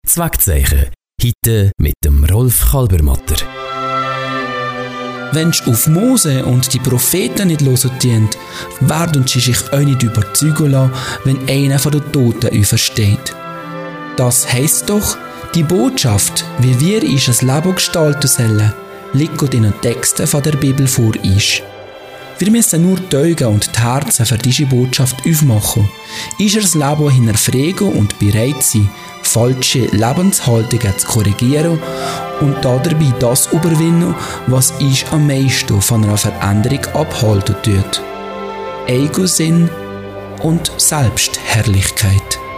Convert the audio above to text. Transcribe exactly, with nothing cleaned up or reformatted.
Zweckzeichen. Heute mit dem Rolf Kalbermatter. Wenn du auf Mose und die Propheten nicht hören, werden sie sich auch nicht überzeugen lassen, wenn einer von den Toten aufersteht. Das heisst doch, die Botschaft, wie wir unser Leben gestalten sollen, liegt in den Texten von der Bibel vor uns. Wir müssen nur die Augen und die Herzen für diese Botschaft aufmachen, unser Leben hinterfragen und bereit sein, falsche Lebenshaltungen zu korrigieren und dabei das überwinden, was uns am meisten von einer Veränderung abhalten tut. Eigensinn und Selbstherrlichkeit.